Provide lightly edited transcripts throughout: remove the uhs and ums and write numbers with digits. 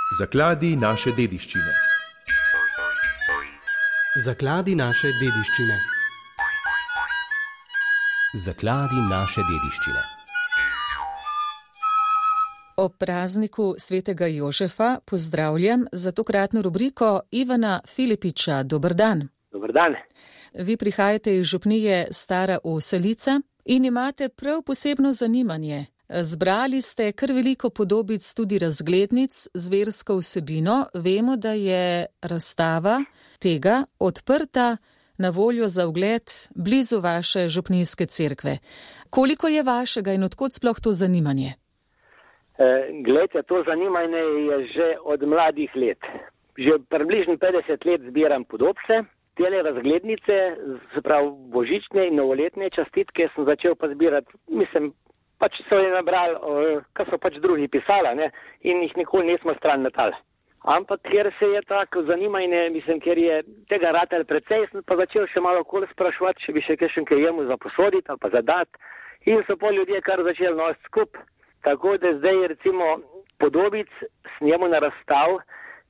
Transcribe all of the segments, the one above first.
Zakladi naše dediščine. Zakladi naše dediščine. Zakladi naše dediščine. Ob prazniku svetega Jožefa pozdravljam za tokratno rubriko Ivana Filipiča. Dober dan. Dober dan. Vi prihajate iz župnije Stara Oselica in imate prav posebno zanimanje. Zbrali ste kar veliko podobic, tudi razglednic z versko vsebino. Vemo, da je razstava tega odprta na voljo za ogled blizu vaše župnijske cerkve. Koliko je vašega in odkot sploh to zanimanje? Glejte, to zanimanje je že od mladih let. Že približno 50 let zbiram podobce. Tele razglednice, se pravi božične in novoletne častitke, sem začel pa zbirati, pač so je nabrali, kar so pač drugi pisala, ne, in jih nikoli nismo stran metali. Ampak ker se je tako zanimanje, ker je tega ratel precej, sem pa začel še malo okoli sprašovati, če bi še kakšen kaj jemu za posoditi ali pa za dati. In so pa ljudje kar začeli nositi skup. Tako da zdaj recimo podobic s njemu na razstav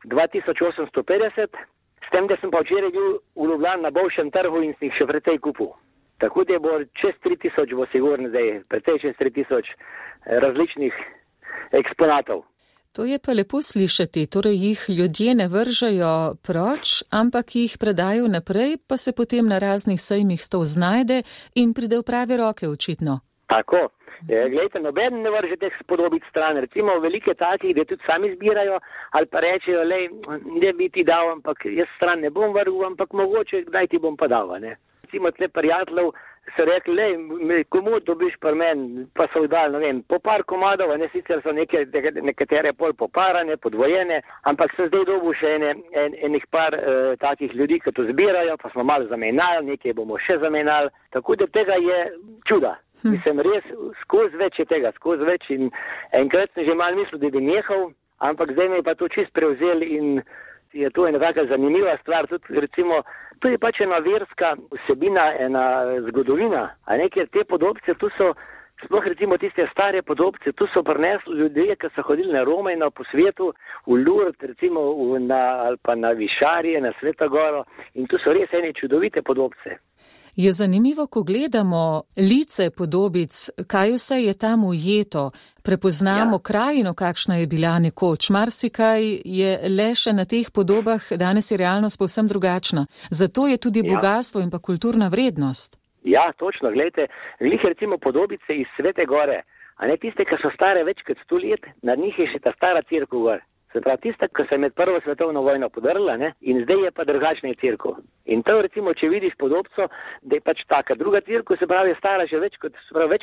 2850, s tem, da sem pa včeraj bil v Ljubljani na Bolšjem trgu in sem jih še precej kupil. Tako da bo čez 3000 bo sigurno zdaj, precej čez 3000 različnih eksponatov. To je pa lepo slišati, torej jih ljudje ne vržajo proč, ampak jih predajo naprej, pa se potem na raznih sejmih to znajde in pride v prave roke očitno. Tako. Glejte, noben ne vrže teh podobic stran, recimo velike takih, da tudi sami zbirajo, ali pa rečejo, ne bi ti dal, ampak jaz stran ne bom vrgel, ampak mogoče kdaj ti bom pa dal, ne. Recimo tle prijateljev so rekli, komu dobiš pri meni, pa so dali, ne vem, po par komadov, ne, sicer so nekatere pol poparane, podvojene, ampak so zdaj dobil še enih par takih ljudi, ki to zbirajo, pa smo malo zamenjali, nekaj bomo še zamenjali, tako da tega je čuda. Res skozi več je tega, skozi več in enkrat sem že malo mislil, da bi nehal, ampak zdaj me je pa to čist prevzel in je to ena taka zanimiva stvar, tudi recimo, to je pač ena verska vsebina, ena zgodovina, a ne, ker te podobce, tu so, sploh recimo tiste stare podobce, tu so prinesli ljudje, ki so hodili na Romajno po svetu, v Lourdes, recimo ali pa na Višarje, na Svetogoro in tu so res ene čudovite podobce. Je zanimivo, ko gledamo lice podobic, kaj vse je tam ujeto, prepoznamo krajino, kakšna je bila nekoč. Marsikaj je le še na teh podobah, danes je realnost povsem drugačna. Zato je tudi bogatstvo in pa kulturna vrednost. Ja, točno, gledajte, recimo podobice iz Svete Gore, a ne tiste, ki so stare več kot 100 let, na njih je še ta stara cerkev gor. Se pravi, tista, ki se je med prvo svetovno vojno podrla, ne, in zdaj je pa drugačna cerkev. In to recimo, če vidiš podobco, da je pač taka druga cerkev, se pravi, je stara že več kot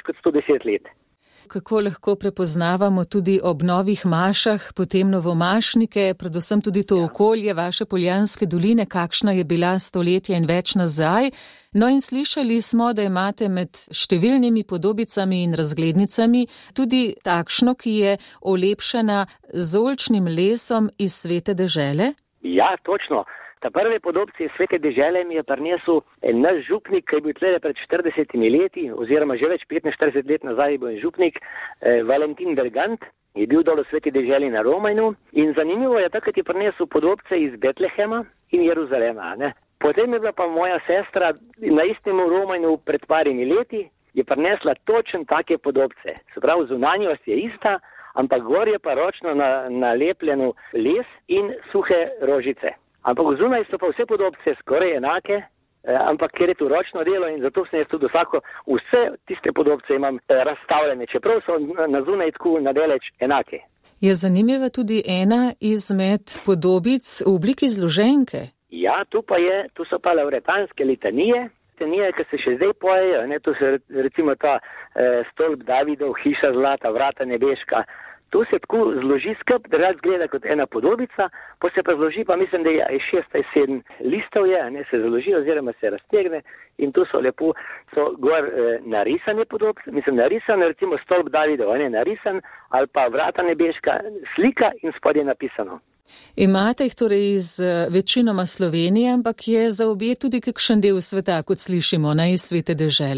110 let. Kako lahko prepoznavamo tudi ob novih mašah, potem novomašnike, predvsem tudi to okolje vaše Poljanske doline, kakšna je bila stoletja in več nazaj. No in slišali smo, da imate med številnimi podobicami in razglednicami tudi takšno, ki je olepšana z oljčnim lesom iz Svete dežele? Ja, točno. Ta prve podobce iz Svete dežele mi je prinesel naš župnik, ki je bil tle pred 40 leti, oziroma že več 45 let nazaj je bil župnik, Valentin Bergant, je bil dol v Sveti deželi na Romajnu in zanimivo je, takrat je prinesel podobce iz Betlehema in Jeruzalema, ne. Potem je bila pa moja sestra na istem Romajnu pred parimi leti, je prinesla točno take podobce. Se pravi, zunanjost je ista, ampak gor je pa ročno nalepljeno les in suhe rožice. Ampak zunaj so pa vse podobce skoraj enake, ampak ker je to ročno delo in zato sem jaz tudi vse tiste podobce imam razstavljene, čeprav so na zunaj tako nadaleč enake. Je zanimiva tudi ena izmed podobic v obliki zloženke. Ja, tu so pa lauretanske litanije, ki se še zdaj pojejo, ne, tu se recimo ta stolp Davidov, hiša zlata, vrata nebeška. Tu se tako zloži skup, da zgleda kot ena podobica, pa se pa zloži, pa mislim, da je 6 ali 7 listov je, ne, se zloži oziroma se raztegne in tu so lepo, so gor narisane podobce, narisane, recimo stolp Davidov, ne, narisan, ali pa vrata nebeška, slika in spodaj napisano. Imate jih torej iz večinoma Slovenije, ampak je za obje tudi kakšen del sveta, kot slišimo, ne, iz Svete dežele.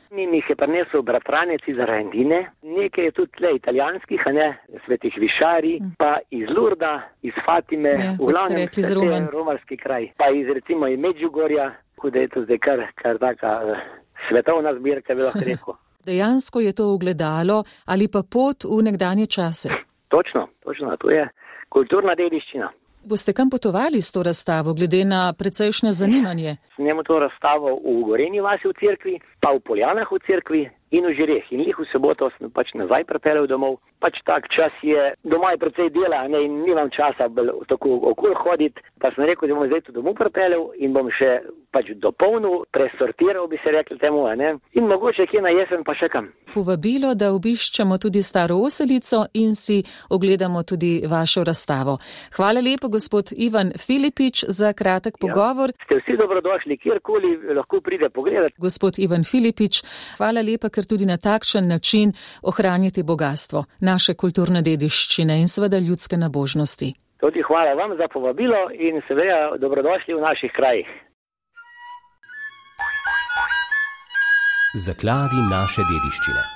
Mi jih je prinesel bratranec iz Argentine, nekaj je tudi tle italijanskih, svetih Višari, pa iz Lurda, iz Fatime, v glavnem romarski kraj, pa iz recimo iz Medjugorja, da je to zdaj kar taka svetovna zbirka, bi lahko rekel. Dejansko je to ogledalo ali pa pot v nekdanje čase. Točno, to je kulturna dediščina. Boste kam potovali s to razstavo, glede na precejšnje zanimanje? Snemo to razstavo v Gorenji vasi v cerkvi, pa v Poljanah v cerkvi in v Žireh. In lih v soboto sem nazaj pripeljal domov. Tak čas je, doma je precej dela, in nimam časa tako okoli hoditi, pa sem rekel, da bom zdaj to domov pripeljal in bom še dopolnil, presortiral, bi se rekli temu, in mogoče kje na jesen pa še kam. Povabilo, da obiščemo tudi Staro Oselico in si ogledamo tudi vašo razstavo. Hvala lepo, gospod Ivan Filipič, za kratek pogovor. Ste vsi dobrodošli, kjerkoli lahko pride pogledati. Gospod Ivan Filipič, hvala lepa, ker tudi na takšen način ohranjate bogatstvo naše kulturne dediščine in seveda ljudske nabožnosti. Tudi hvala vam za povabilo in seveda dobrodošli v naših krajih. Zakladi naše dediščine.